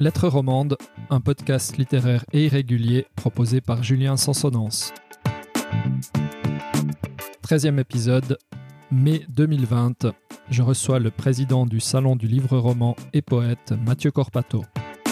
Lettres romandes, un podcast littéraire et irrégulier proposé par Julien Sansonance. 13e épisode, mai 2020. Je reçois le président du Salon du livre roman et poète, Mathieu Corpato.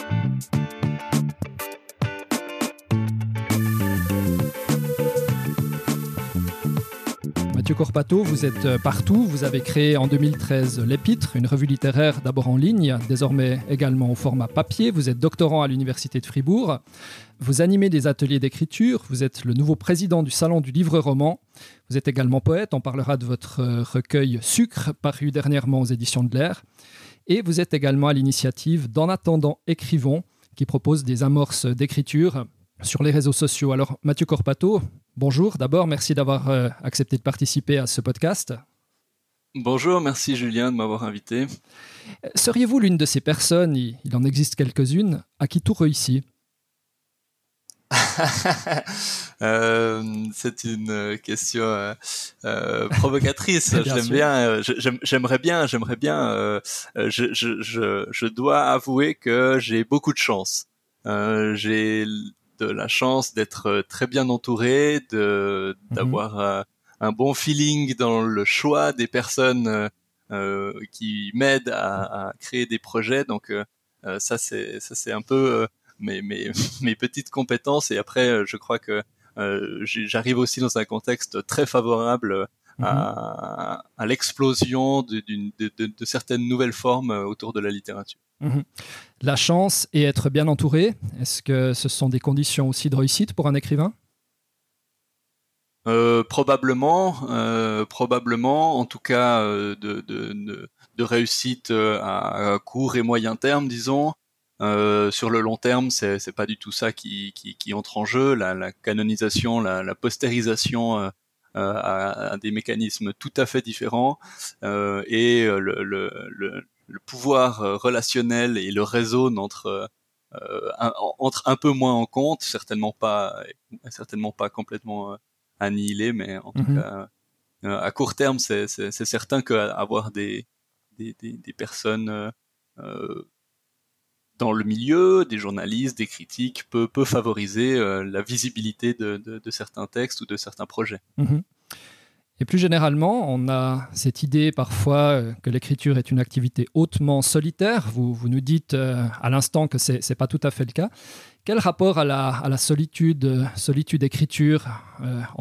Mathieu Corpato, vous êtes partout. Vous avez créé en 2013 l'Épître, une revue littéraire d'abord en ligne, désormais également au format papier. Vous êtes doctorant à l'Université de Fribourg. Vous animez des ateliers d'écriture. Vous êtes le nouveau président du Salon du livre roman. Vous êtes également poète. On parlera de votre recueil Sucre, paru dernièrement aux éditions de l'Air. Et vous êtes également à l'initiative d'En attendant, écrivons, qui propose des amorces d'écriture sur les réseaux sociaux. Alors, Mathieu Corpato, bonjour. D'abord, merci d'avoir accepté de participer à ce podcast. Bonjour, merci Julien de m'avoir invité. Seriez-vous l'une de ces personnes, il en existe quelques-unes, à qui tout réussit? C'est une question provocatrice. J'aimerais bien. Je dois avouer que j'ai beaucoup de chance. J'ai de la chance d'être très bien entouré, d'avoir un bon feeling dans le choix des personnes qui m'aident à créer des projets. Donc ça c'est un peu mes petites compétences. Et après, je crois que j'arrive aussi dans un contexte très favorable à l'explosion de certaines nouvelles formes autour de la littérature. La chance et être bien entouré, est-ce que ce sont des conditions aussi de réussite pour un écrivain ? Probablement, en tout cas de réussite à court et moyen terme, disons. Sur le long terme, c'est pas du tout ça qui entre en jeu. La canonisation, la postérisation a des mécanismes tout à fait différents, et le pouvoir relationnel et le réseau entre un peu moins en compte, certainement pas complètement annihilé, mais en tout cas à court terme, c'est certain qu'avoir des personnes dans le milieu, des journalistes, des critiques, peut favoriser la visibilité de certains textes ou de certains projets. Et plus généralement, on a cette idée parfois que l'écriture est une activité hautement solitaire. Vous nous dites à l'instant que c'est pas tout à fait le cas. Quel rapport à la solitude écriture entretenez-vous ?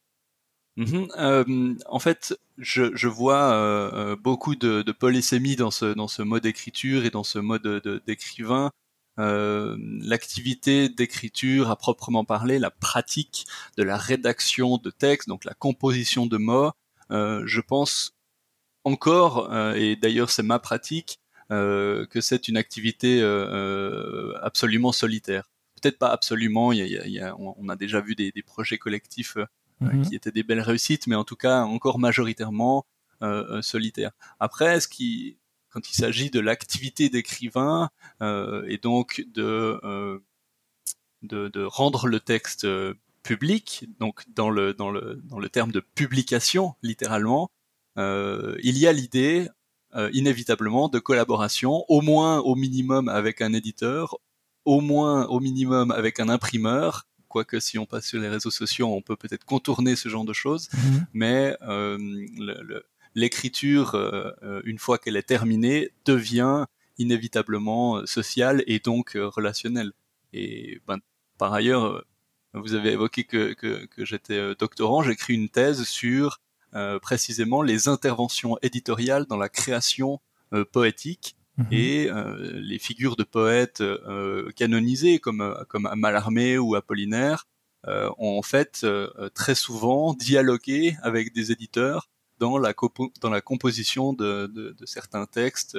En fait, je vois beaucoup de polysémie dans ce mode d'écriture et dans ce mode d'écrivain. L'activité d'écriture à proprement parler, la pratique de la rédaction de textes, donc la composition de mots, je pense encore, et d'ailleurs c'est ma pratique, que c'est une activité absolument solitaire. Peut-être pas absolument, on a déjà vu des projets collectifs qui étaient des belles réussites, mais en tout cas encore majoritairement solitaire. Après, quand il s'agit de l'activité d'écrivain et donc de rendre le texte public, donc dans le terme de publication littéralement, il y a l'idée inévitablement de collaboration, au moins au minimum avec un éditeur, au moins au minimum avec un imprimeur. Quoique si on passe sur les réseaux sociaux, on peut peut-être contourner ce genre de choses, mais l'écriture, une fois qu'elle est terminée, devient inévitablement sociale et donc relationnelle. Et par ailleurs, vous avez évoqué que j'étais doctorant. J'écris une thèse sur précisément les interventions éditoriales dans la création poétique et les figures de poètes canonisés comme Mallarmé ou Apollinaire ont en fait très souvent dialogué avec des éditeurs dans la composition de certains textes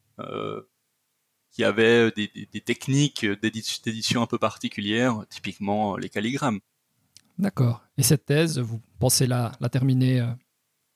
qui avaient des techniques d'édition un peu particulières, typiquement les calligrammes. D'accord. Et cette thèse, vous pensez la terminer prochainement ?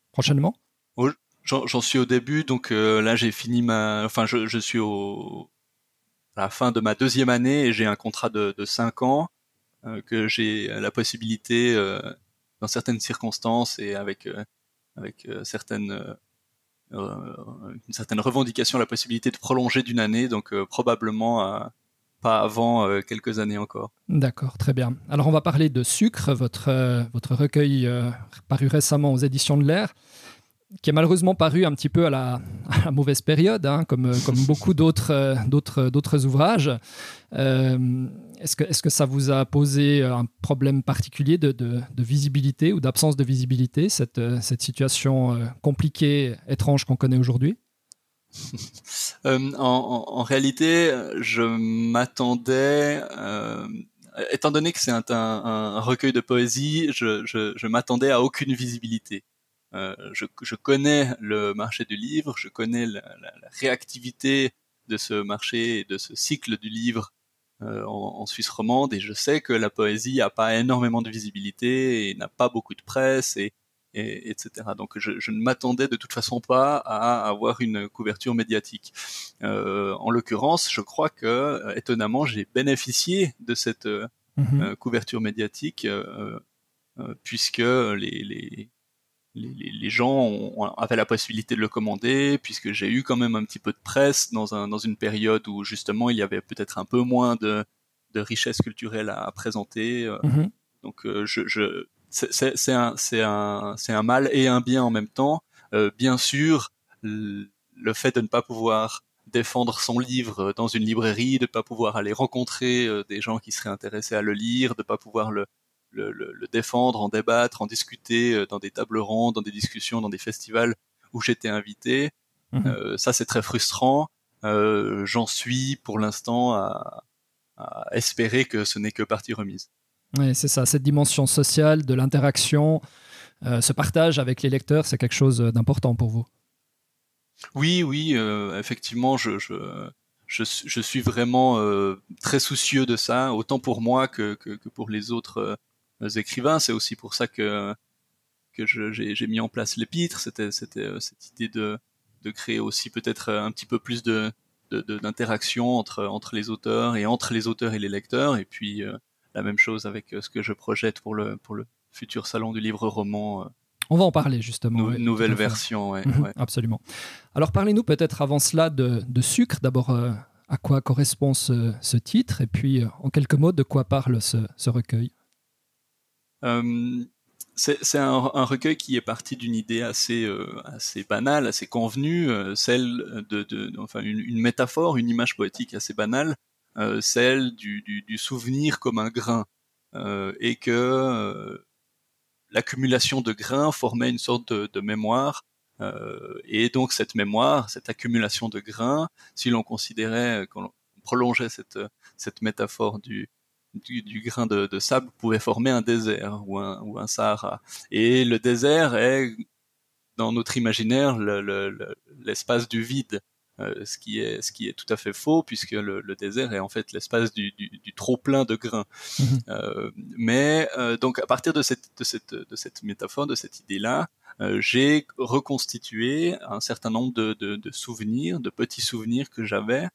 J'en suis au début, donc là j'ai fini je suis à la fin de ma 2e année et j'ai un contrat de 5 ans que j'ai la possibilité, dans certaines circonstances et avec certaines une certaine revendication, la possibilité de prolonger d'1 année, donc probablement pas avant quelques années encore. D'accord, très bien. Alors on va parler de Sucre, votre recueil paru récemment aux éditions de l'Air, qui est malheureusement paru un petit peu à la mauvaise période, hein, comme beaucoup d'autres ouvrages. Est-ce que ça vous a posé un problème particulier de visibilité ou d'absence de visibilité, cette situation compliquée, étrange qu'on connaît aujourd'hui? En réalité, je m'attendais, étant donné que c'est un recueil de poésie, je m'attendais à aucune visibilité. Je connais le marché du livre, je connais la réactivité de ce marché et de ce cycle du livre en Suisse romande, et je sais que la poésie n'a pas énormément de visibilité et n'a pas beaucoup de presse, etc. Donc je ne m'attendais de toute façon pas à avoir une couverture médiatique. En l'occurrence, je crois que étonnamment j'ai bénéficié de cette couverture médiatique puisque les gens avaient la possibilité de le commander, puisque j'ai eu quand même un petit peu de presse dans une période où justement il y avait peut-être un peu moins de richesse culturelle à présenter. Donc c'est un mal et un bien en même temps. Bien sûr, le fait de ne pas pouvoir défendre son livre dans une librairie, de ne pas pouvoir aller rencontrer des gens qui seraient intéressés à le lire, de ne pas pouvoir le défendre, en débattre, en discuter dans des tables rondes, dans des discussions, dans des festivals où j'étais invité. Ça, c'est très frustrant. J'en suis pour l'instant à espérer que ce n'est que partie remise. Oui, c'est ça, cette dimension sociale, de l'interaction, ce partage avec les lecteurs, c'est quelque chose d'important pour vous. Oui, effectivement, je suis vraiment très soucieux de ça, autant pour moi que pour les autres écrivains. C'est aussi pour ça que j'ai mis en place l'épître. C'était cette idée de créer aussi peut-être un petit peu plus d'interaction entre les auteurs et entre les auteurs et les lecteurs. Et puis la même chose avec ce que je projette pour le futur salon du livre roman. On va en parler justement. Nouvelle version, ouais. Absolument. Alors parlez-nous peut-être avant cela de Sucre. D'abord, à quoi correspond ce titre, et puis en quelques mots, de quoi parle ce recueil? C'est un recueil qui est parti d'une idée assez banale, assez convenue, celle enfin une métaphore, une image poétique assez banale, celle du souvenir comme un grain, et que l'accumulation de grains formait une sorte de mémoire, et donc cette mémoire, cette accumulation de grains, si l'on considérait, qu'on prolongeait cette métaphore du grain de sable, pouvait former un désert ou un Sahara. Et le désert est, dans notre imaginaire, l'espace du vide, ce qui est tout à fait faux, puisque le désert est en fait l'espace du trop plein de grains. Mais donc à partir de cette métaphore, de cette idée-là, j'ai reconstitué un certain nombre de souvenirs, de petits souvenirs que j'avais,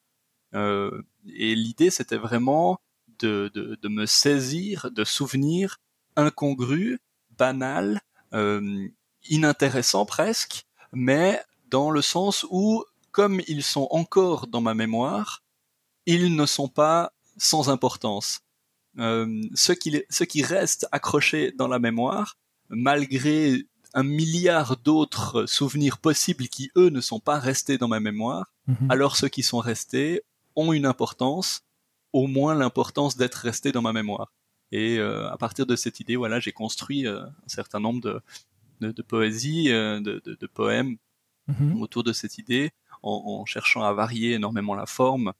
et l'idée c'était vraiment de me saisir de souvenirs incongrus, banals, inintéressants presque, mais dans le sens où, comme ils sont encore dans ma mémoire, ils ne sont pas sans importance. Ce qui reste accroché dans la mémoire, malgré 1 milliard d'autres souvenirs possibles qui, eux, ne sont pas restés dans ma mémoire, alors ceux qui sont restés ont une importance, au moins l'importance d'être restés dans ma mémoire. Et à partir de cette idée, voilà, j'ai construit un certain nombre de poésies, de poèmes autour de cette idée, en cherchant à varier énormément la forme,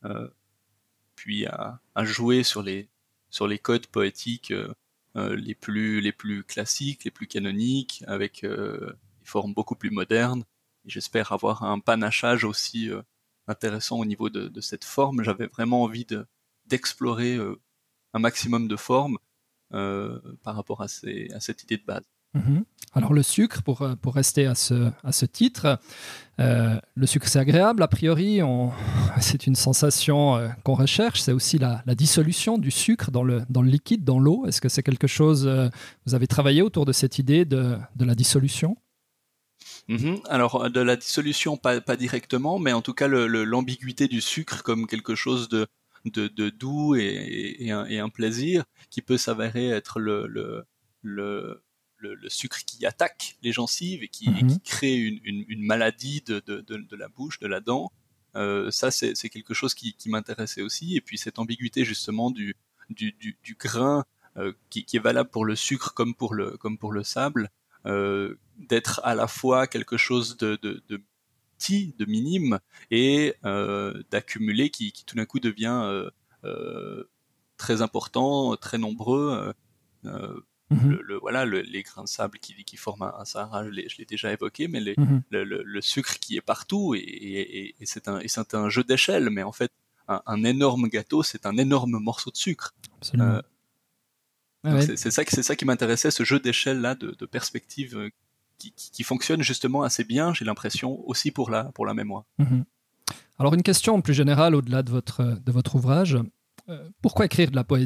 puis à jouer sur les codes poétiques les plus classiques, les plus canoniques, avec des formes beaucoup plus modernes. Et j'espère avoir un panachage aussi intéressant au niveau de cette forme. J'avais vraiment envie d'explorer un maximum de formes par rapport à cette idée de base. Alors le sucre, pour rester à ce titre, le sucre c'est agréable, a priori, c'est une sensation qu'on recherche, c'est aussi la dissolution du sucre dans le liquide, dans l'eau. Est-ce que c'est quelque chose, vous avez travaillé autour de cette idée de la dissolution? Alors de la dissolution pas directement, mais en tout cas l'ambiguïté du sucre comme quelque chose de doux et un plaisir qui peut s'avérer être le, le sucre qui attaque les gencives et qui crée une maladie de la bouche, de la dent. Ça c'est quelque chose qui m'intéressait aussi. Et puis cette ambiguïté justement du grain qui est valable pour le sucre comme pour le sable. D'être à la fois quelque chose de petit, de minime, et d'accumuler qui tout d'un coup devient très important, très nombreux. Voilà, les grains de sable qui forment un Sahara, je l'ai déjà évoqué, mais le sucre qui est partout, et c'est un jeu d'échelle, mais en fait, un énorme gâteau, c'est un énorme morceau de sucre. Absolument. C'est ça qui m'intéressait, ce jeu d'échelle là, de perspective qui fonctionne justement assez bien, j'ai l'impression, aussi pour la mémoire. Alors une question plus générale au-delà de votre ouvrage, pourquoi écrire de la poésie ?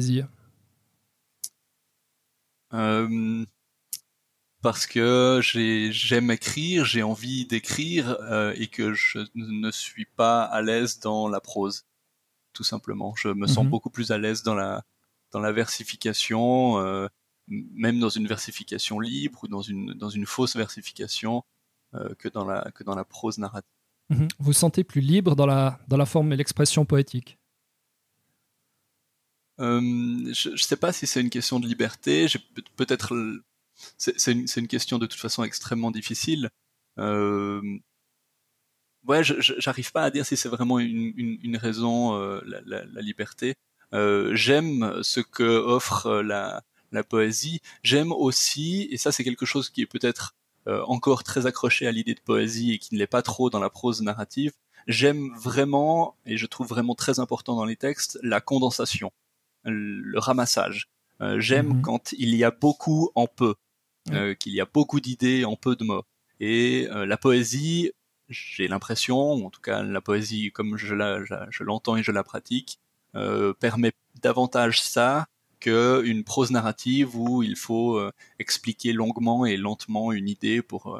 Parce que j'aime écrire, j'ai envie d'écrire, et que je ne suis pas à l'aise dans la prose, tout simplement. Je me sens beaucoup plus à l'aise dans la versification, même dans une versification libre ou dans une fausse versification, que dans la prose narrative. Vous vous sentez plus libre dans la forme et l'expression poétique ? Je sais pas si c'est une question de liberté. Peut-être c'est une question de toute façon extrêmement difficile. Ouais, j'arrive pas à dire si c'est vraiment une raison, la liberté. J'aime ce que offre la poésie. J'aime aussi, et ça c'est quelque chose qui est peut-être encore très accroché à l'idée de poésie et qui ne l'est pas trop dans la prose narrative. J'aime vraiment, et je trouve vraiment très important dans les textes, la condensation, le ramassage. J'aime quand il y a beaucoup en peu, qu'il y a beaucoup d'idées en peu de mots. Et la poésie, j'ai l'impression, ou en tout cas la poésie comme je l'entends et je la pratique, permet davantage ça qu'une prose narrative où il faut expliquer longuement et lentement une idée pour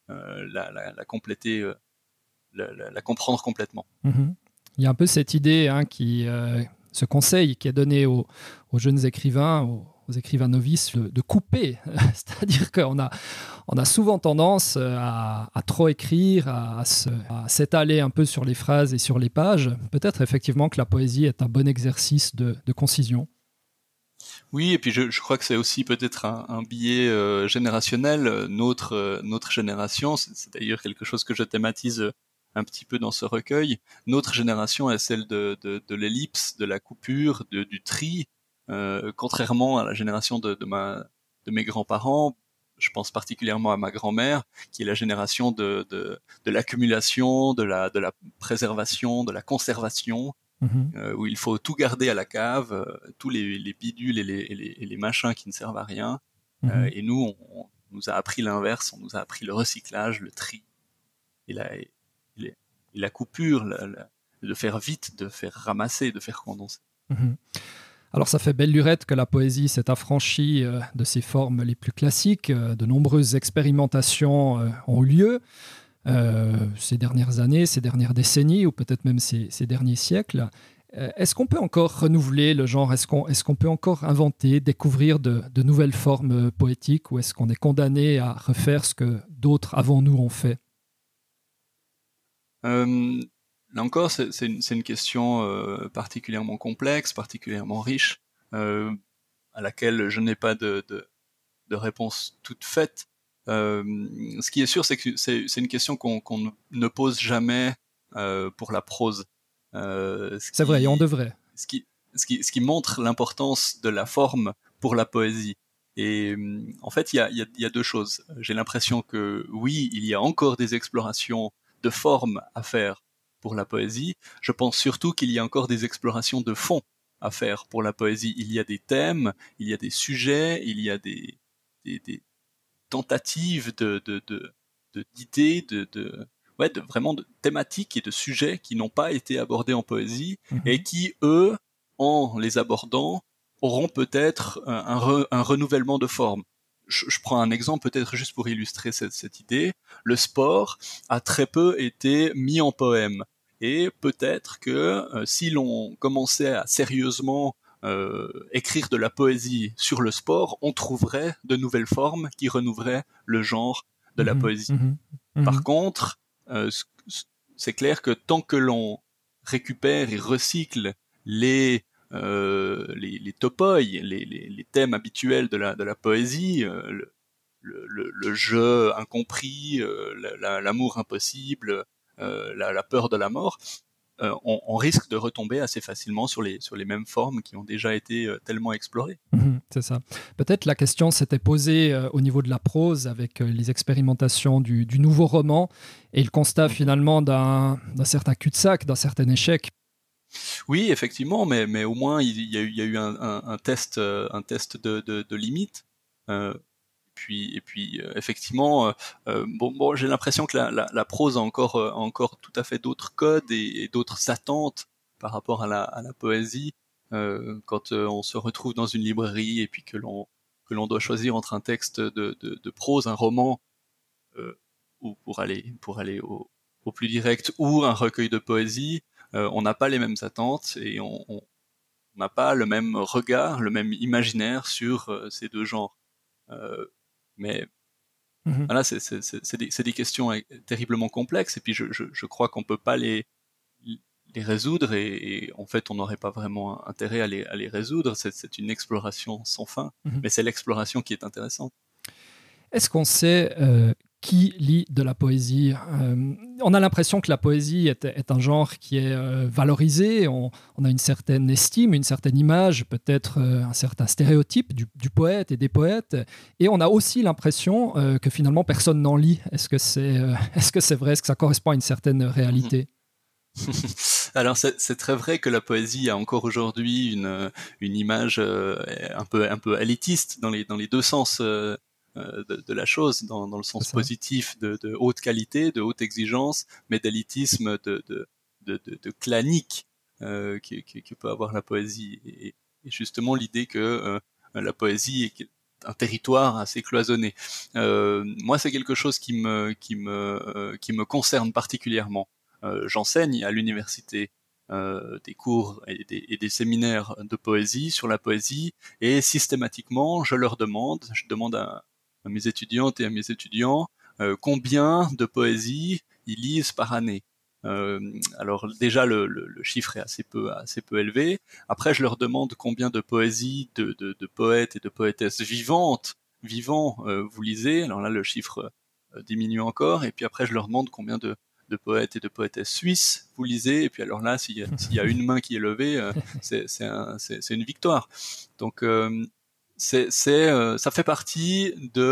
la compléter, la comprendre complètement. Il y a un peu cette idée, ce conseil qui est donné aux jeunes écrivains, aux écrivains novices, de couper. C'est-à-dire qu'on a souvent tendance à trop écrire, à s'étaler un peu sur les phrases et sur les pages. Peut-être effectivement que la poésie est un bon exercice de concision. Oui, et puis je crois que c'est aussi peut-être un biais générationnel. Notre génération, c'est d'ailleurs quelque chose que je thématise un petit peu dans ce recueil. Notre génération est celle de l'ellipse, de la coupure, du tri. Contrairement à la génération de mes grands-parents, je pense particulièrement à ma grand-mère, qui est la génération de l'accumulation, de la préservation, de la conservation, où il faut tout garder à la cave, tous les bidules et les machins qui ne servent à rien. Et nous, on nous a appris l'inverse, on nous a appris le recyclage, le tri, et la coupure, de faire vite, de faire ramasser, de faire condenser. Alors ça fait belle lurette que la poésie s'est affranchie de ses formes les plus classiques. De nombreuses expérimentations ont eu lieu ces dernières années, ces dernières décennies, ou peut-être même ces derniers siècles. Est-ce qu'on peut encore renouveler le genre ? Est-ce qu'on peut encore inventer, découvrir de nouvelles formes poétiques, ou est-ce qu'on est condamné à refaire ce que d'autres avant nous ont fait ? Là encore, c'est une question particulièrement complexe, particulièrement riche, à laquelle je n'ai pas de réponse toute faite. Ce qui est sûr, c'est que c'est une question qu'on ne pose jamais pour la prose. C'est vrai, et on devrait. Ce qui montre l'importance de la forme pour la poésie. Et en fait, il y a deux choses. J'ai l'impression que oui, il y a encore des explorations de forme à faire pour la poésie. Je pense surtout qu'il y a encore des explorations de fond à faire pour la poésie. Il y a des thèmes, il y a des sujets, il y a des tentatives d'idées, vraiment de thématiques et de sujets qui n'ont pas été abordés en poésie et qui, eux, en les abordant, auront peut-être un renouvellement de forme. je prends un exemple peut-être juste pour illustrer cette idée. Le sport a très peu été mis en poème. Et peut-être que si l'on commençait à sérieusement écrire de la poésie sur le sport, on trouverait de nouvelles formes qui renouvelleraient le genre de la poésie. Par contre, c'est clair que tant que l'on récupère et recycle les topoi, les thèmes habituels de la poésie, le jeu incompris, l'amour impossible, la peur de la mort, on risque de retomber assez facilement sur les mêmes formes qui ont déjà été tellement explorées. C'est ça. Peut-être la question s'était posée au niveau de la prose avec les expérimentations du nouveau roman et le constat finalement d'un certain cul-de-sac, d'un certain échec. Oui, effectivement, mais au moins il y a eu un test de limite. Et puis effectivement, bon, j'ai l'impression que la prose a encore tout à fait d'autres codes et d'autres attentes par rapport à la poésie. Quand on se retrouve dans une librairie et puis que l'on doit choisir entre un texte de prose, un roman, ou pour aller au plus direct, ou un recueil de poésie, on n'a pas les mêmes attentes et on n'a pas le même regard, le même imaginaire sur ces deux genres. Mais voilà, c'est des questions terriblement complexes, et puis je crois qu'on peut pas les résoudre, et en fait on n'aurait pas vraiment intérêt à les résoudre. C'est une exploration sans fin, mais c'est l'exploration qui est intéressante. Est-ce qu'on sait qui lit de la poésie? On a l'impression que la poésie est un genre qui est valorisé, on a une certaine estime, une certaine image, peut-être un certain stéréotype du poète et des poètes, et on a aussi l'impression que finalement personne n'en lit. Est-ce que c'est vrai? Est-ce que ça correspond à une certaine réalité? Alors c'est très vrai que la poésie a encore aujourd'hui une image un peu élitiste dans les deux sens de la chose, dans le sens positif de haute qualité, de haute exigence, mais d'élitisme de clanique que peut avoir la poésie. Et justement l'idée que la poésie est un territoire assez cloisonné. Moi, c'est quelque chose qui me concerne particulièrement. J'enseigne à l'université des cours et des séminaires de poésie sur la poésie, et systématiquement je demande à mes étudiantes et à mes étudiants combien de poésie ils lisent par année. Alors déjà le chiffre est assez peu élevé. Après je leur demande combien de poésie de poètes et de poétesses vivants vous lisez. Alors là le chiffre diminue encore, et puis après je leur demande combien de poètes et de poétesses suisses vous lisez, et puis alors là s'il y a une main qui est levée, c'est une victoire. Donc ça fait partie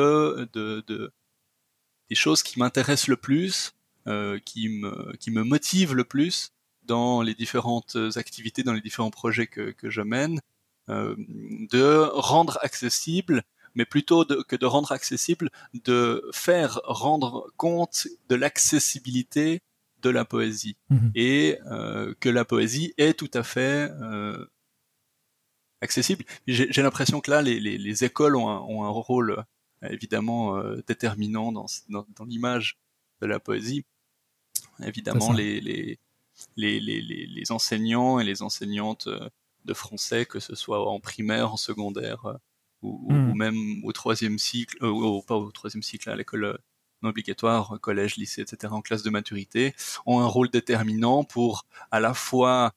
des choses qui m'intéressent le plus, qui me motivent le plus dans les différentes activités, dans les différents projets que je mène, de rendre accessible, mais plutôt que de rendre accessible, de faire rendre compte de l'accessibilité de la poésie, et que la poésie est tout à fait accessible. J'ai l'impression que là, les écoles ont un rôle évidemment déterminant dans l'image de la poésie. Évidemment, les enseignants et les enseignantes de français, que ce soit en primaire, en secondaire, ou même au troisième cycle, pas au troisième cycle, à l'école non obligatoire, collège, lycée, etc., en classe de maturité, ont un rôle déterminant pour à la fois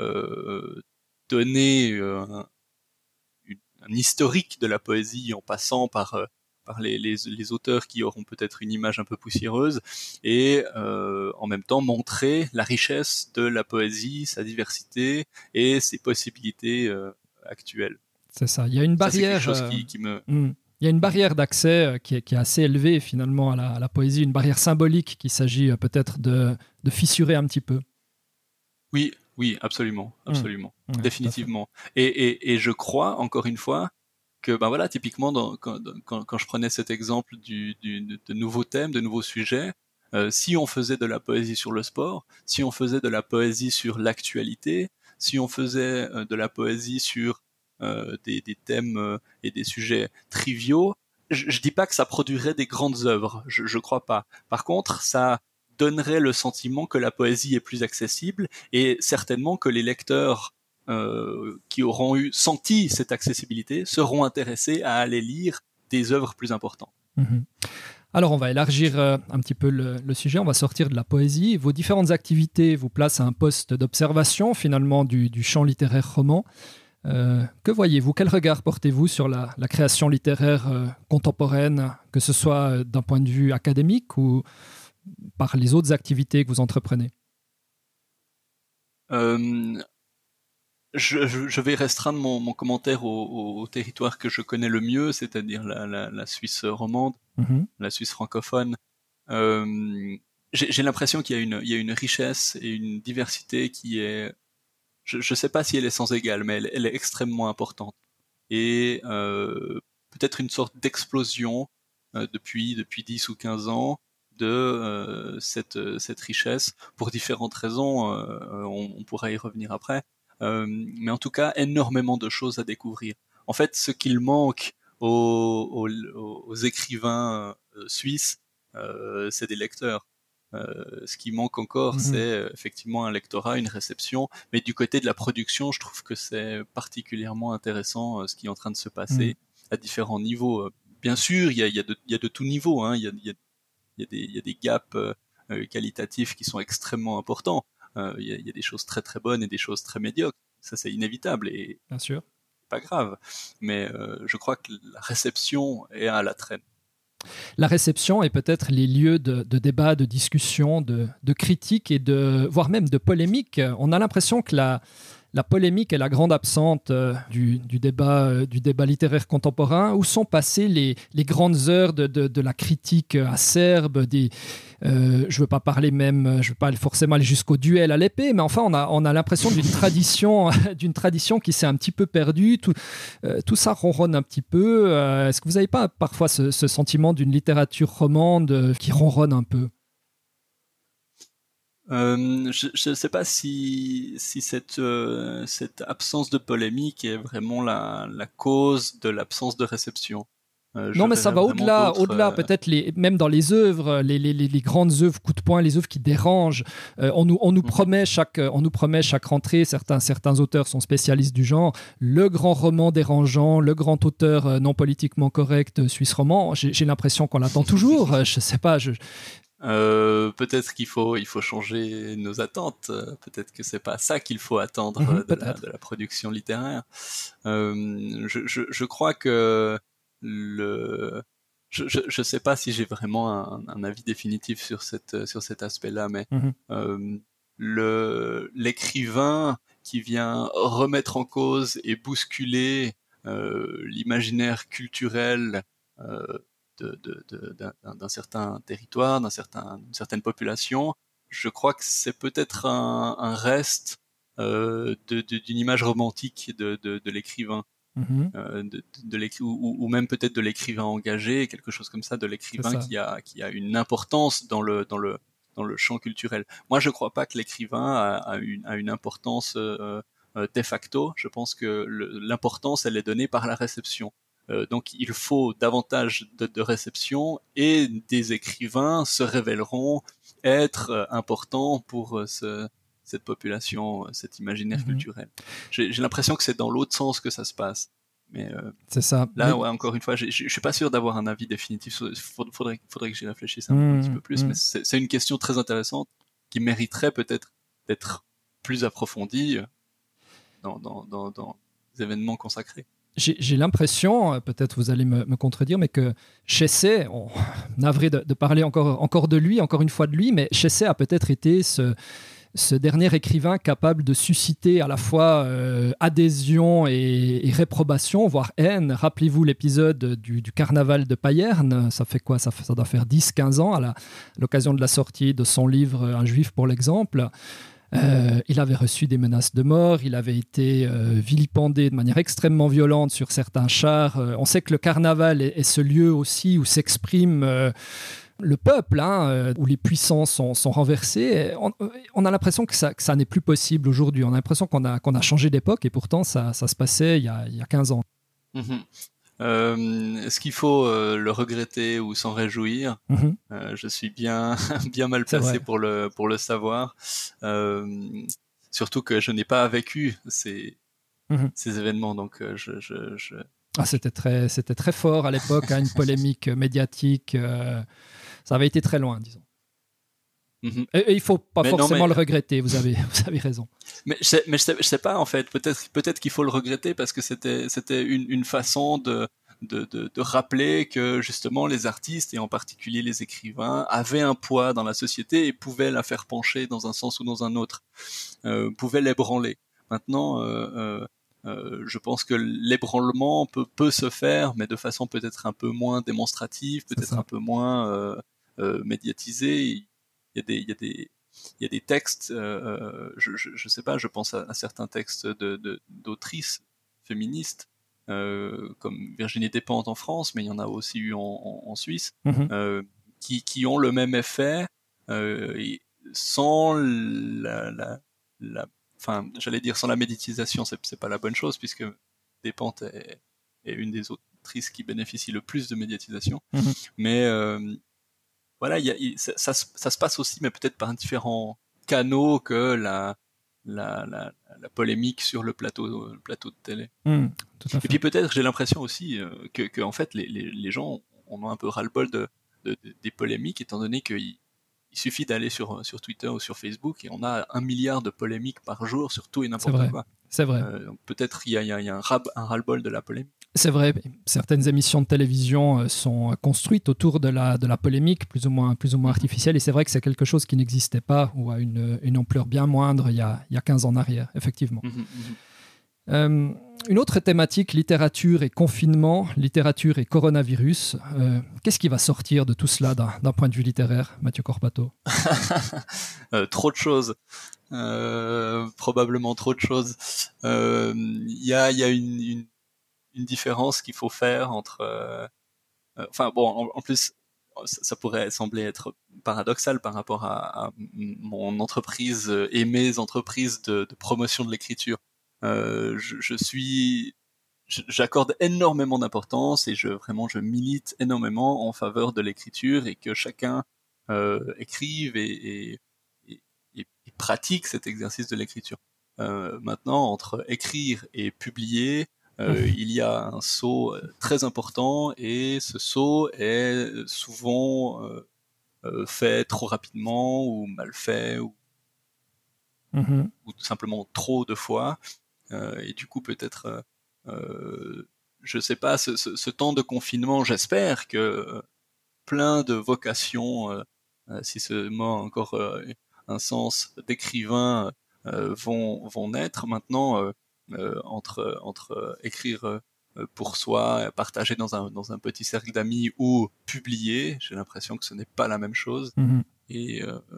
donner un historique de la poésie en passant par les auteurs qui auront peut-être une image un peu poussiéreuse, et en même temps montrer la richesse de la poésie, sa diversité et ses possibilités actuelles. C'est ça. Il y a une barrière. Ça, c'est quelque chose qui me... Il y a une barrière d'accès qui est assez élevée finalement à la poésie, une barrière symbolique qu'il s'agit peut-être de fissurer un petit peu. Oui, absolument, définitivement. Et je crois, encore une fois, que ben voilà, typiquement quand je prenais cet exemple de nouveaux thèmes, de nouveaux sujets, si on faisait de la poésie sur le sport, si on faisait de la poésie sur l'actualité, si on faisait de la poésie sur des thèmes et des sujets triviaux, je dis pas que ça produirait des grandes œuvres, je crois pas. Par contre, ça donnerait le sentiment que la poésie est plus accessible et certainement que les lecteurs qui auront senti cette accessibilité seront intéressés à aller lire des œuvres plus importantes. Mm-hmm. Alors, on va élargir un petit peu le sujet, on va sortir de la poésie. Vos différentes activités vous placent à un poste d'observation, finalement, du champ littéraire roman. Que voyez-vous? Quel regard portez-vous sur la création littéraire contemporaine, que ce soit d'un point de vue académique ou par les autres activités que vous entreprenez? Je vais restreindre mon commentaire au territoire que je connais le mieux, c'est-à-dire la Suisse romande, la Suisse francophone. J'ai l'impression qu'il y a une richesse et une diversité qui est, je ne sais pas si elle est sans égale, mais elle est extrêmement importante. Et peut-être une sorte d'explosion depuis 10 ou 15 ans de cette richesse, pour différentes raisons, on pourra y revenir après. Mais en tout cas, énormément de choses à découvrir. En fait, ce qu'il manque aux écrivains suisses, c'est des lecteurs. Ce qui manque encore, c'est effectivement un lectorat, une réception. Mais du côté de la production, je trouve que c'est particulièrement intéressant ce qui est en train de se passer à différents niveaux. Bien sûr, il y a de tout niveau. Hein. Il y a des gaps qualitatifs qui sont extrêmement importants. Il y a des choses très très bonnes et des choses très médiocres. Ça, c'est inévitable et bien sûr, pas grave. Mais je crois que la réception est à la traîne. La réception et peut-être les lieux de débat, de discussion, de critique et voire même de polémique. On a l'impression que la polémique est la grande absente du débat littéraire contemporain. Où sont passées les grandes heures de la critique acerbe, je ne veux pas parler même, je ne veux pas forcément aller jusqu'au duel à l'épée, mais enfin on a l'impression d'une tradition qui s'est un petit peu perdue. Tout ça ronronne un petit peu. Est-ce que vous n'avez pas parfois ce sentiment d'une littérature romande qui ronronne un peu? Je ne sais pas si cette absence de polémique est vraiment la cause de l'absence de réception. Non, mais ça va au-delà, peut-être même dans les œuvres, les grandes œuvres coup de poing, les œuvres qui dérangent. On nous promet chaque rentrée, certains auteurs sont spécialistes du genre, le grand roman dérangeant, le grand auteur non politiquement correct suisse roman. J'ai l'impression qu'on l'attend toujours. Je sais pas. Peut-être qu'il faut changer nos attentes. Peut-être que c'est pas ça qu'il faut attendre de la production littéraire. Je crois que je sais pas si j'ai vraiment un avis définitif sur cet aspect-là, mais l'écrivain qui vient remettre en cause et bousculer l'imaginaire culturel d'un certain territoire, d'une certaine population, je crois que c'est peut-être un reste d'une image romantique de l'écrivain. Ou même peut-être de l'écrivain engagé, quelque chose comme ça, de l'écrivain qui a une importance dans le champ culturel. Moi, je crois pas que l'écrivain a une importance de facto. Je pense que l'importance, elle est donnée par la réception. Donc il faut davantage de réception et des écrivains se révéleront être importants pour cette population, cet imaginaire culturel. J'ai l'impression que c'est dans l'autre sens que ça se passe. Mais c'est ça. Là, ouais, encore une fois, je suis pas sûr d'avoir un avis définitif. Faudrait que j'y réfléchisse un petit peu plus. Mais c'est une question très intéressante qui mériterait peut-être d'être plus approfondie dans des événements consacrés. J'ai l'impression, peut-être vous allez me contredire, mais que Chesset, on navré de parler encore de lui, encore une fois de lui, mais Chesset a peut-être été ce dernier écrivain capable de susciter à la fois adhésion et réprobation, voire haine. Rappelez-vous l'épisode du carnaval de Payerne, ça fait quoi? Ça doit faire 10-15 ans, à l'occasion de la sortie de son livre « Un juif pour l'exemple ». Il avait reçu des menaces de mort, il avait été vilipendé de manière extrêmement violente sur certains chars. On sait que le carnaval est ce lieu aussi où s'exprime le peuple, où les puissants sont renversés. On a l'impression que ça n'est plus possible aujourd'hui. On a l'impression qu'on a changé d'époque et pourtant ça se passait il y a 15 ans. Est-ce qu'il faut le regretter ou s'en réjouir? Je suis bien bien mal placé pour le savoir. Surtout que je n'ai pas vécu ces événements, donc c'était très fort à l'époque, hein, une polémique médiatique. Ça avait été très loin, disons. Et il faut pas forcément le regretter. Vous avez raison. Mais je sais pas en fait. Peut-être qu'il faut le regretter parce que c'était une façon de rappeler que justement les artistes et en particulier les écrivains avaient un poids dans la société et pouvaient la faire pencher dans un sens ou dans un autre, pouvaient l'ébranler. Maintenant, je pense que l'ébranlement peut se faire, mais de façon peut-être un peu moins démonstrative, peut-être un peu moins médiatisée. Il y a des textes, je sais pas, je pense à certains textes d'autrices féministes, comme Virginie Despentes en France, mais il y en a aussi eu en Suisse, qui ont le même effet, sans enfin, j'allais dire sans la médiatisation, c'est pas la bonne chose, puisque Despentes est une des autrices qui bénéficie le plus de médiatisation, mais voilà, ça se passe aussi, mais peut-être par différents canaux que la polémique sur le plateau de télé. Tout à fait. Et puis peut-être, j'ai l'impression aussi que en fait, les gens ont un peu ras-le-bol des polémiques, étant donné qu'il suffit d'aller sur Twitter ou sur Facebook et on a 1 milliard de polémiques par jour sur tout et n'importe quoi. C'est vrai. Donc peut-être il y a un ras-le-bol de la polémique. C'est vrai, certaines émissions de télévision sont construites autour de la polémique, plus ou moins artificielle, et c'est vrai que c'est quelque chose qui n'existait pas, ou à une ampleur bien moindre il y a 15 ans en arrière, effectivement. Une autre thématique, littérature et confinement, littérature et coronavirus. Qu'est-ce qui va sortir de tout cela d'un point de vue littéraire, Mathieu Corpato? Trop de choses. Probablement trop de choses. Il y a une différence qu'il faut faire entre enfin bon, en plus ça pourrait sembler être paradoxal par rapport à mon entreprise et mes entreprises de promotion de l'écriture. J'accorde énormément d'importance et je milite énormément en faveur de l'écriture et que chacun écrive et pratique cet exercice de l'écriture. Maintenant, entre écrire et publier, il y a un saut très important et ce saut est souvent fait trop rapidement ou mal fait ou tout simplement trop de fois. Et du coup, peut-être, je sais pas, ce temps de confinement, j'espère que plein de vocations, si ce mot a encore un sens d'écrivain, vont naître maintenant. Entre écrire pour soi, partager dans un petit cercle d'amis ou publier, j'ai l'impression que ce n'est pas la même chose. Et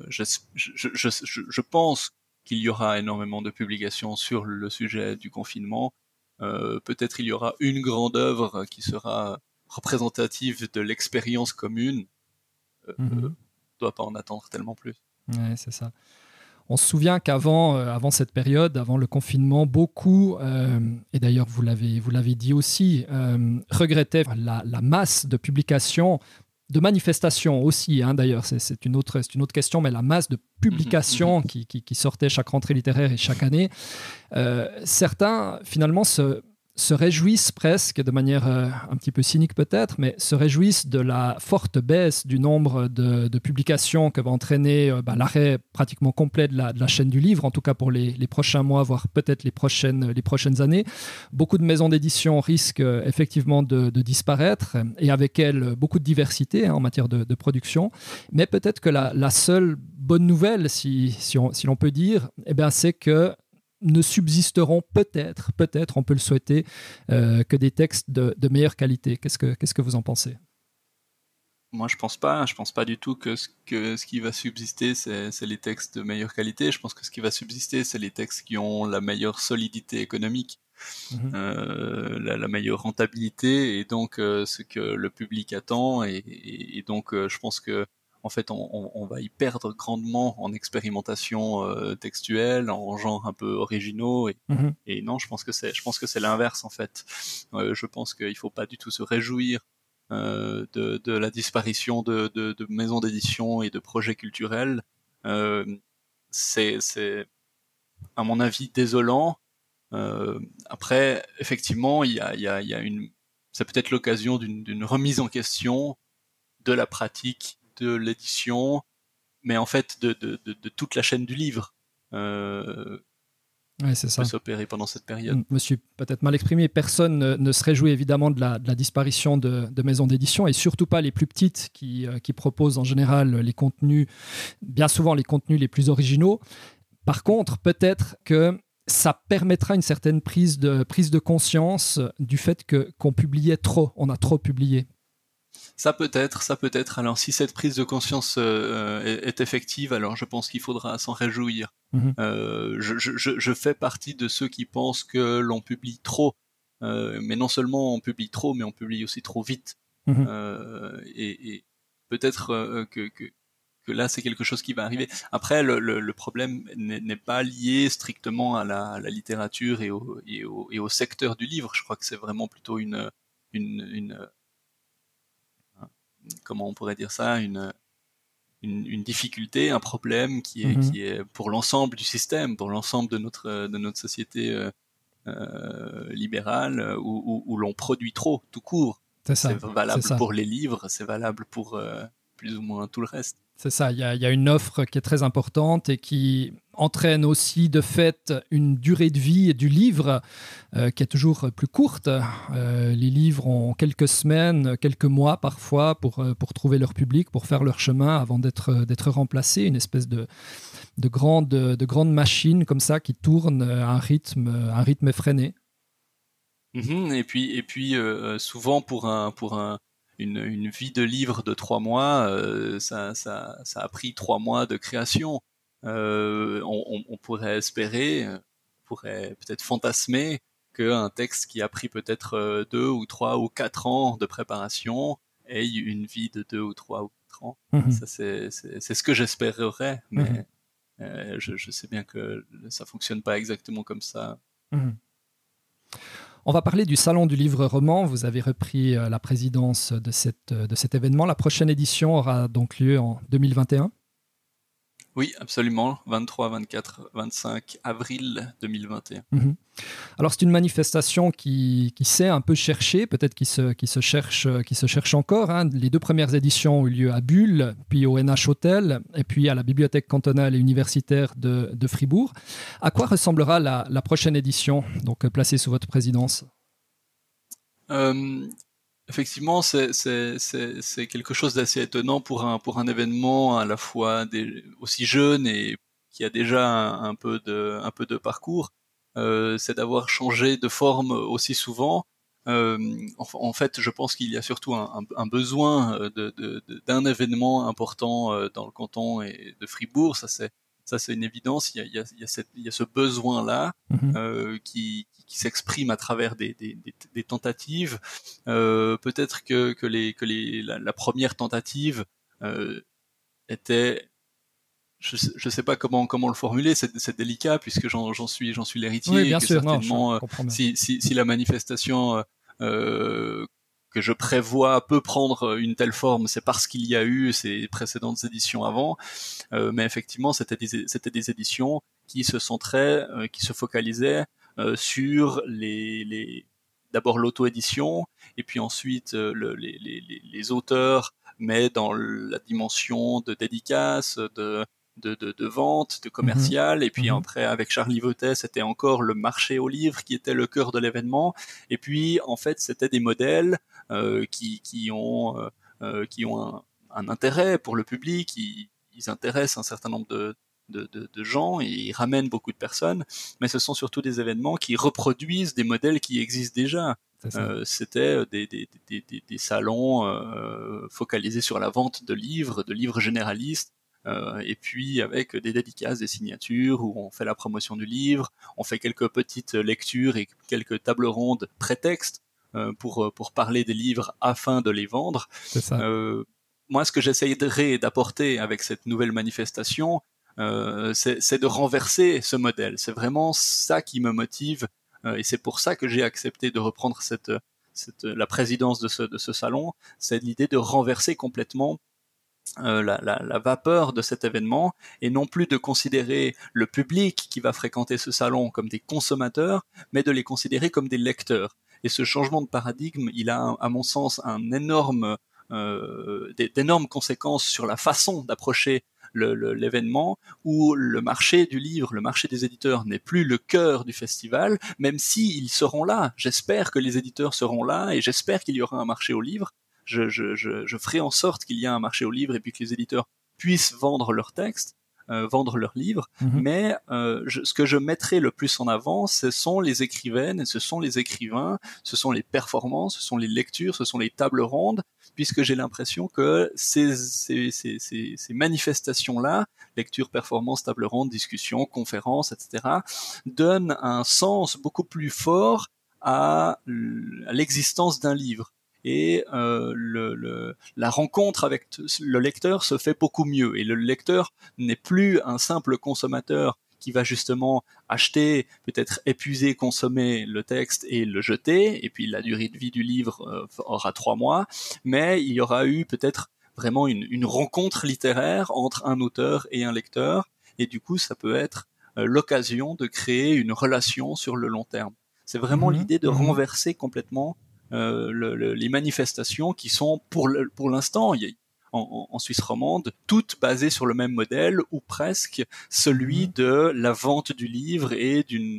je pense qu'il y aura énormément de publications sur le sujet du confinement. Peut-être il y aura une grande œuvre qui sera représentative de l'expérience commune. On ne doit pas en attendre tellement plus. Ouais, c'est ça. On se souvient avant cette période, avant le confinement, beaucoup, et d'ailleurs vous l'avez dit aussi, regrettaient la masse de publications, de manifestations aussi, hein, d'ailleurs, c'est une autre question, mais la masse de publications qui sortaient chaque rentrée littéraire et chaque année. Certains, finalement, se réjouissent presque, de manière un petit peu cynique peut-être, mais se réjouissent de la forte baisse du nombre de publications que va entraîner l'arrêt pratiquement complet de la chaîne du livre, en tout cas pour les prochains mois, voire peut-être les prochaines années. Beaucoup de maisons d'édition risquent effectivement de disparaître, et avec elles beaucoup de diversité en matière de production. Mais peut-être que la seule bonne nouvelle, si l'on peut dire, c'est que ne subsisteront peut-être, on peut le souhaiter, que des textes de meilleure qualité. Qu'est-ce que vous en pensez? Moi, je pense pas du tout que ce qui va subsister, c'est les textes de meilleure qualité. Je pense que ce qui va subsister, c'est les textes qui ont la meilleure solidité économique, la meilleure rentabilité, et donc ce que le public attend. Et donc, je pense que en fait, on va y perdre grandement en expérimentation textuelle, en genres un peu originaux. Et non, je pense que c'est l'inverse en fait. Je pense qu'il faut pas du tout se réjouir de la disparition de maisons d'édition et de projets culturels. C'est à mon avis désolant. Après, effectivement, il y a c'est peut-être l'occasion d'une remise en question de la pratique de l'édition, mais en fait de toute la chaîne du livre. Ouais, c'est Peut ça. s'opérer pendant cette période. Je me suis peut-être mal exprimé. Personne ne se réjouit évidemment de la disparition de maisons d'édition, et surtout pas les plus petites qui proposent en général les contenus, bien souvent les contenus les plus originaux. Par contre, peut-être que ça permettra une certaine prise de conscience du fait qu'on publiait trop, on a trop publié. Ça peut être. Alors si cette prise de conscience est effective, alors je pense qu'il faudra s'en réjouir. Je fais partie de ceux qui pensent que l'on publie trop, mais non seulement on publie trop, mais on publie aussi trop vite. Et peut-être que là c'est quelque chose qui va arriver. Après le problème n'est pas lié strictement à la littérature et au secteur du livre. Je crois que c'est vraiment plutôt une comment on pourrait dire ça, une difficulté, un problème qui est pour l'ensemble du système, pour l'ensemble de notre société libérale, où l'on produit trop, tout court. C'est valable pour les livres, c'est valable pour plus ou moins tout le reste. C'est ça, il y a une offre qui est très importante et qui entraîne aussi de fait une durée de vie du livre qui est toujours plus courte. Les livres ont quelques semaines, quelques mois parfois pour trouver leur public, pour faire leur chemin avant d'être remplacés. Une espèce de grande machine comme ça qui tourne à un rythme effréné. Et puis souvent pour une vie de livre de 3 mois, ça a pris 3 mois de création. On pourrait espérer, on pourrait peut-être fantasmer qu'un texte qui a pris peut-être 2 ou 3 ou 4 ans de préparation ait une vie de 2 ou 3 ou 4 ans. Ça, c'est ce que j'espérerais, mais je sais bien que ça fonctionne pas exactement comme ça. On va parler du Salon du Livre Roman. Vous avez repris la présidence de cet événement. La prochaine édition aura donc lieu en 2021. Oui, absolument. 23, 24, 25 avril 2021. Alors, c'est une manifestation qui s'est un peu cherchée, peut-être qui se cherche encore. Les 2 premières éditions ont eu lieu à Bulle, puis au NH Hotel, et puis à la Bibliothèque cantonale et universitaire de Fribourg. À quoi ressemblera la prochaine édition, donc placée sous votre présidence ? Effectivement, c'est quelque chose d'assez étonnant pour un événement à la fois aussi jeune et qui a déjà un peu de parcours. C'est d'avoir changé de forme aussi souvent. En fait, je pense qu'il y a surtout un besoin d'un événement important dans le canton et de Fribourg. Ça c'est une évidence. Il y a ce besoin-là qui s'exprime à travers des tentatives. Peut-être que la première tentative était, je sais pas comment le formuler, c'est délicat puisque j'en suis l'héritier. Oui, bien et que sûr, certainement, je comprends bien. Si la manifestation que je prévois peut prendre une telle forme, c'est parce qu'il y a eu ces précédentes éditions avant. Mais effectivement, c'était des éditions qui se centraient, qui se focalisaient sur d'abord l'auto-édition, et puis ensuite les auteurs, mais dans la dimension de dédicace, de vente, de commercial, et puis après avec Charlie Votet, c'était encore le marché aux livres qui était le cœur de l'événement, et puis en fait c'était des modèles qui ont un intérêt pour le public, ils intéressent un certain nombre de gens et ils ramènent beaucoup de personnes, mais ce sont surtout des événements qui reproduisent des modèles qui existent déjà. C'était des salons focalisés sur la vente de livres généralistes, et puis avec des dédicaces, des signatures où on fait la promotion du livre, on fait quelques petites lectures et quelques tables rondes prétextes pour parler des livres afin de les vendre. C'est ça. moi, ce que j'essayerais d'apporter avec cette nouvelle manifestation, c'est de renverser ce modèle. C'est vraiment ça qui me motive, et c'est pour ça que j'ai accepté de reprendre la présidence de ce salon. C'est l'idée de renverser complètement la vapeur de cet événement, et non plus de considérer le public qui va fréquenter ce salon comme des consommateurs, mais de les considérer comme des lecteurs. Et ce changement de paradigme, il a, à mon sens, d'énormes conséquences sur la façon d'approcher l'événement, où le marché du livre, le marché des éditeurs n'est plus le cœur du festival, même s'ils seront là. J'espère que les éditeurs seront là, et j'espère qu'il y aura un marché au livre. Je ferai en sorte qu'il y ait un marché au livre, et puis que les éditeurs puissent vendre leurs textes, vendre leurs livres. Mais ce que je mettrai le plus en avant, ce sont les écrivaines, ce sont les écrivains, ce sont les performances, ce sont les lectures, ce sont les tables rondes, puisque j'ai l'impression que ces manifestations-là, lecture, performance, table ronde, discussion, conférence, etc., donnent un sens beaucoup plus fort à l'existence d'un livre. Et la rencontre avec le lecteur se fait beaucoup mieux. Et le lecteur n'est plus un simple consommateur qui va justement acheter, peut-être épuiser, consommer le texte et le jeter, et puis la durée de vie du livre aura 3 mois, mais il y aura eu peut-être vraiment une rencontre littéraire entre un auteur et un lecteur, et du coup ça peut être l'occasion de créer une relation sur le long terme. C'est vraiment l'idée de renverser complètement les manifestations qui sont pour l'instant en Suisse romande toutes basées sur le même modèle, ou presque, celui de la vente du livre et d'une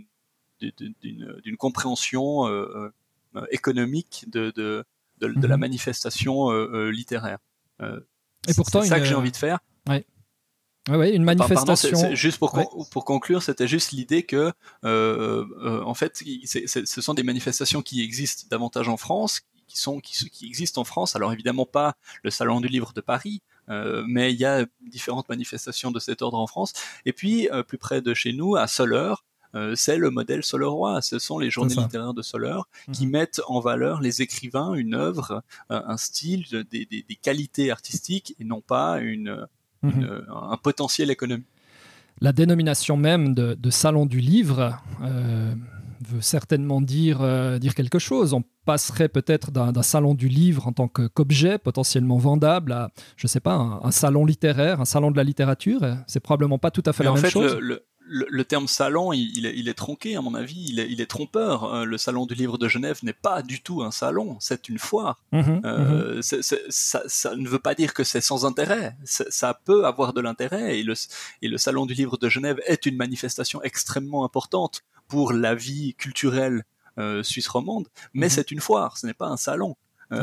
compréhension économique de la manifestation littéraire. Et pourtant, c'est ça que j'ai envie de faire. Ouais. Oui, une manifestation. Pardon, juste pour conclure, c'était juste l'idée que, en fait, ce sont des manifestations qui existent davantage en France, qui existent en France. Alors évidemment pas le Salon du Livre de Paris, mais il y a différentes manifestations de cet ordre en France. Et puis plus près de chez nous, à Soleure, c'est le modèle Soleurrois. Ce sont les journées littéraires de Soleure qui mettent en valeur les écrivains, une œuvre, un style, des qualités artistiques, et non pas un potentiel économique. La dénomination même de salon du livre veut certainement dire quelque chose. On passerait peut-être d'un salon du livre en tant qu'objet potentiellement vendable à, je ne sais pas, un salon littéraire, un salon de la littérature. C'est probablement pas tout à fait la même chose. Le terme salon, il est tronqué, à mon avis, il est trompeur. Le salon du livre de Genève n'est pas du tout un salon, c'est une foire. Ça ne veut pas dire que c'est sans intérêt. Ça peut avoir de l'intérêt, et le salon du livre de Genève est une manifestation extrêmement importante pour la vie culturelle suisse romande, mais c'est une foire, ce n'est pas un salon. À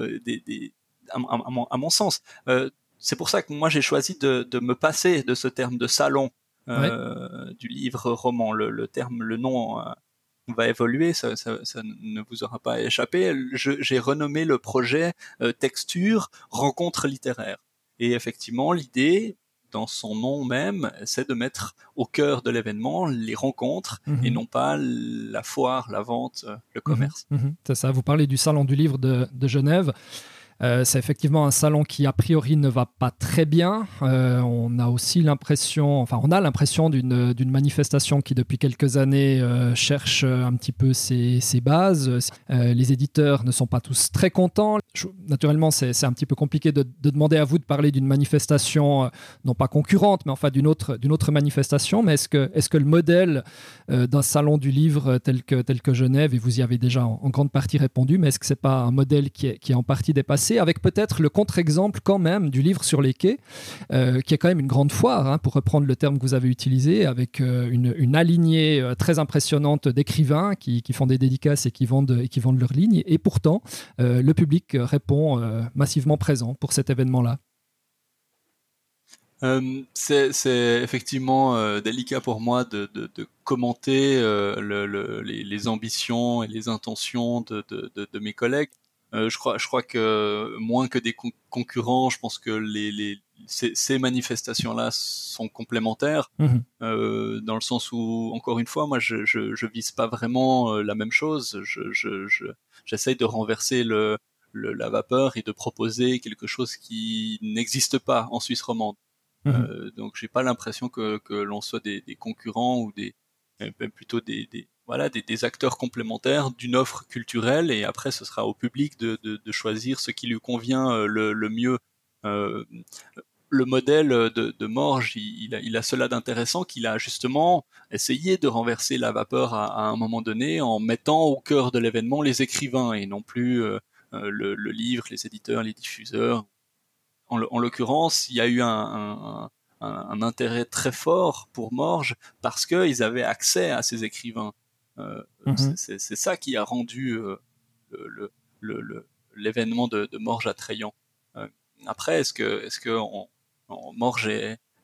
mon sens. C'est pour ça que moi j'ai choisi de me passer de ce terme de salon du livre roman. Le nom va évoluer, ça ne vous aura pas échappé. J'ai renommé le projet Texture Rencontre littéraire. Et effectivement, l'idée, dans son nom même, c'est de mettre au cœur de l'événement les rencontres, et non pas la foire, la vente, le commerce. C'est ça, vous parlez du Salon du Livre de Genève. C'est effectivement un salon qui a priori ne va pas très bien. On a aussi l'impression d'une manifestation qui depuis quelques années cherche un petit peu ses bases. Les éditeurs ne sont pas tous très contents. Naturellement, c'est un petit peu compliqué de demander à vous de parler d'une manifestation non pas concurrente, mais enfin d'une autre manifestation. Mais est-ce que le modèle d'un salon du livre tel que Genève, et vous y avez déjà en grande partie répondu, mais est-ce que c'est pas un modèle qui est en partie dépassé, avec peut-être le contre-exemple quand même du livre sur les quais, qui est quand même une grande foire, pour reprendre le terme que vous avez utilisé, avec une alignée très impressionnante d'écrivains qui font des dédicaces et qui vendent leurs lignes, et pourtant le public répond massivement présent pour cet événement-là. C'est effectivement délicat pour moi de commenter les ambitions et les intentions de mes collègues. Je crois que moins que des concurrents, je pense que ces manifestations-là sont complémentaires, dans le sens où, encore une fois, moi je vise pas vraiment la même chose. J'essaye de renverser la vapeur et de proposer quelque chose qui n'existe pas en Suisse romande. Donc j'ai pas l'impression que l'on soit des concurrents ou plutôt des acteurs complémentaires d'une offre culturelle, et après ce sera au public de choisir ce qui lui convient le mieux. Euh, le modèle de Morge, il a cela d'intéressant qu'il a justement essayé de renverser la vapeur à un moment donné en mettant au cœur de l'événement les écrivains et non plus le livre, les éditeurs, les diffuseurs. En l'occurrence, il y a eu un intérêt très fort pour Morge parce qu'ils avaient accès à ces écrivains. C'est ça qui a rendu le- l'événement de Morge attrayant. Euh, Après, Morge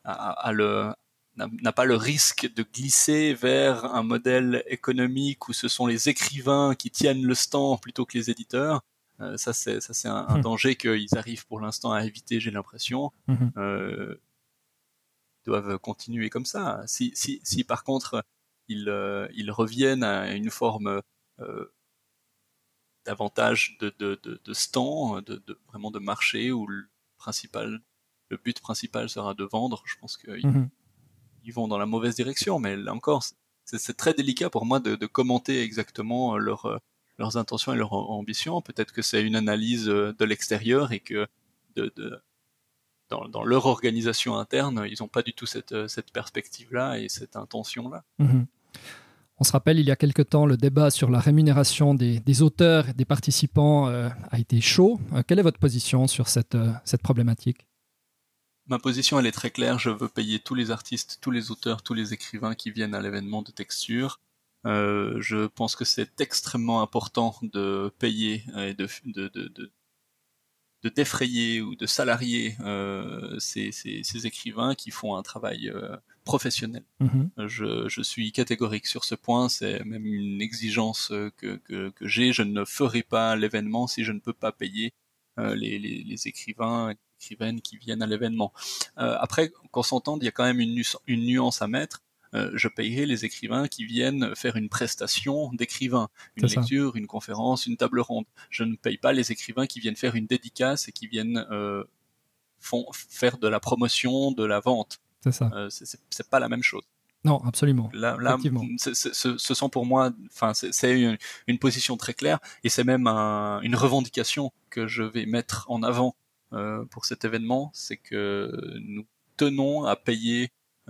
n'a pas le risque de glisser vers un modèle économique où ce sont les écrivains qui tiennent le stand plutôt que les éditeurs? Ça, c'est un danger qu'ils arrivent pour l'instant à éviter, j'ai l'impression. Ils doivent continuer comme ça. Si par contre ils reviennent à une forme davantage de stand, vraiment de marché où le but principal sera de vendre, je pense qu'ils vont dans la mauvaise direction. Mais là encore, c'est très délicat pour moi de commenter exactement leurs intentions et leurs ambitions. Peut-être que c'est une analyse de l'extérieur et que de, de, dans leur organisation interne, ils n'ont pas du tout cette perspective-là et cette intention-là. On se rappelle, il y a quelque temps, le débat sur la rémunération des auteurs et des participants a été chaud. Quelle est votre position sur cette problématique? Ma position, elle est très claire. Je veux payer tous les artistes, tous les auteurs, tous les écrivains qui viennent à l'événement de Texture. Je pense que c'est extrêmement important de payer et de défrayer ou de salarier ces écrivains qui font un travail professionnel. Je suis catégorique sur ce point, c'est même une exigence que j'ai. Je ne ferai pas l'événement si je ne peux pas payer les écrivains et écrivaines qui viennent à l'événement. Après, qu'on s'entende, il y a quand même une nuance à mettre. Je payerai les écrivains qui viennent faire une prestation d'écrivain, une lecture, une conférence, une table ronde. Je ne paye pas les écrivains qui viennent faire une dédicace et qui viennent faire de la promotion, de la vente. C'est ça. C'est pas la même chose. Non, absolument. Là, ce sont pour moi, enfin, c'est une position très claire et c'est même une revendication que je vais mettre en avant pour cet événement, c'est que nous tenons à payer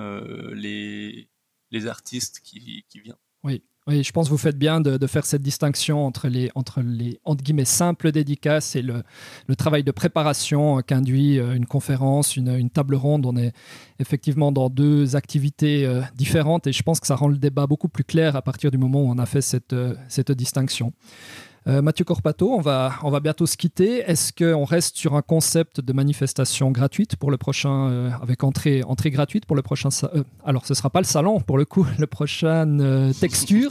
les artistes qui viennent. Oui, je pense que vous faites bien de faire cette distinction entre les entre guillemets simples dédicaces et le travail de préparation qu'induit une conférence, une table ronde. On est effectivement dans deux activités différentes et je pense que ça rend le débat beaucoup plus clair à partir du moment où on a fait cette distinction. Mathieu Corpato, on va bientôt se quitter. Est-ce qu'on reste sur un concept de manifestation gratuite pour le prochain, avec entrée gratuite pour le prochain alors, ce ne sera pas le salon, pour le coup, le prochain Texture.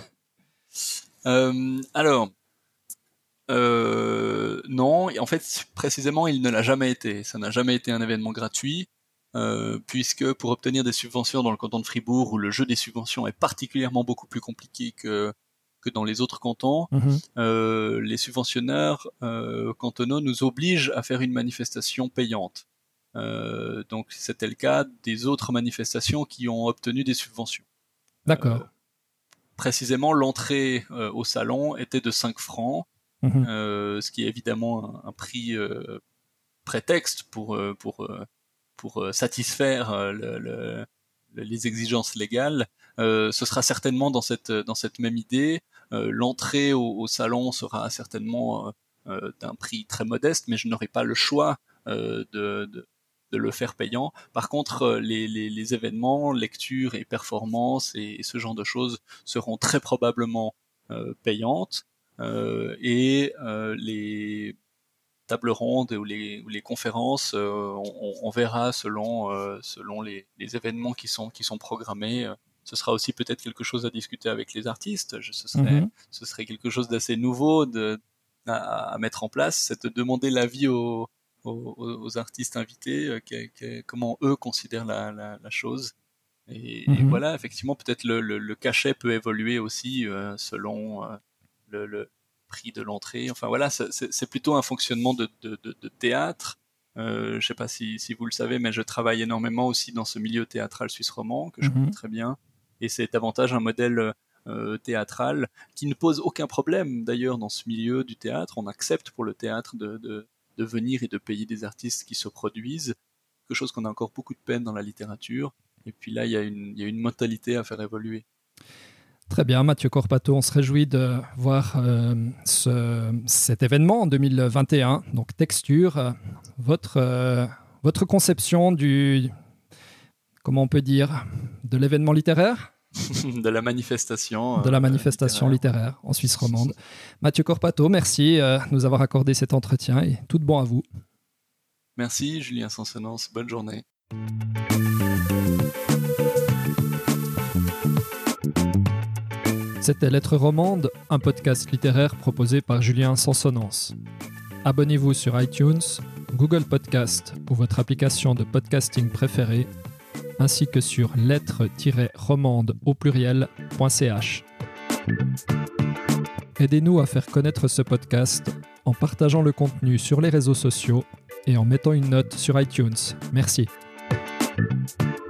Alors, non. En fait, précisément, il ne l'a jamais été. Ça n'a jamais été un événement gratuit, puisque pour obtenir des subventions dans le canton de Fribourg, où le jeu des subventions est particulièrement beaucoup plus compliqué que dans les autres cantons, les subventionneurs cantonaux nous obligent à faire une manifestation payante. Donc c'était le cas des autres manifestations qui ont obtenu des subventions. D'accord. Précisément, l'entrée au salon était de 5 francs, ce qui est évidemment un prix prétexte pour satisfaire les exigences légales. Ce sera certainement dans cette même idée. L'entrée au salon sera certainement d'un prix très modeste, mais je n'aurai pas le choix de le faire payant. Par contre, les événements, lectures et performances et ce genre de choses seront très probablement payantes. Et les tables rondes ou les conférences, on verra selon les événements qui sont programmés. Ce sera aussi peut-être quelque chose à discuter avec les artistes. Ce serait quelque chose d'assez nouveau à mettre en place, c'est de demander l'avis aux artistes invités, comment eux considèrent la chose. Et voilà, effectivement, peut-être le cachet peut évoluer aussi selon prix de l'entrée. Enfin voilà, c'est plutôt un fonctionnement de théâtre. Je sais pas si vous le savez, mais je travaille énormément aussi dans ce milieu théâtral suisse romand que je connais très bien. Et c'est davantage un modèle théâtral qui ne pose aucun problème d'ailleurs dans ce milieu du théâtre. On accepte pour le théâtre de venir et de payer des artistes qui se produisent, quelque chose qu'on a encore beaucoup de peine dans la littérature. Et puis là, il y a une mentalité à faire évoluer. Très bien, Mathieu Corpato, on se réjouit de voir cet événement en 2021. Donc Texture, votre conception comment on peut dire, de l'événement littéraire ? De la manifestation. De la manifestation littéraire en Suisse romande. Mathieu Corpato, merci de nous avoir accordé cet entretien et tout de bon à vous. Merci Julien Sansonance, bonne journée. C'était Lettres romandes, un podcast littéraire proposé par Julien Sansonance. Abonnez-vous sur iTunes, Google Podcast ou votre application de podcasting préférée, ainsi que sur lettres-romandes au pluriel.ch. Aidez-nous à faire connaître ce podcast en partageant le contenu sur les réseaux sociaux et en mettant une note sur iTunes. Merci.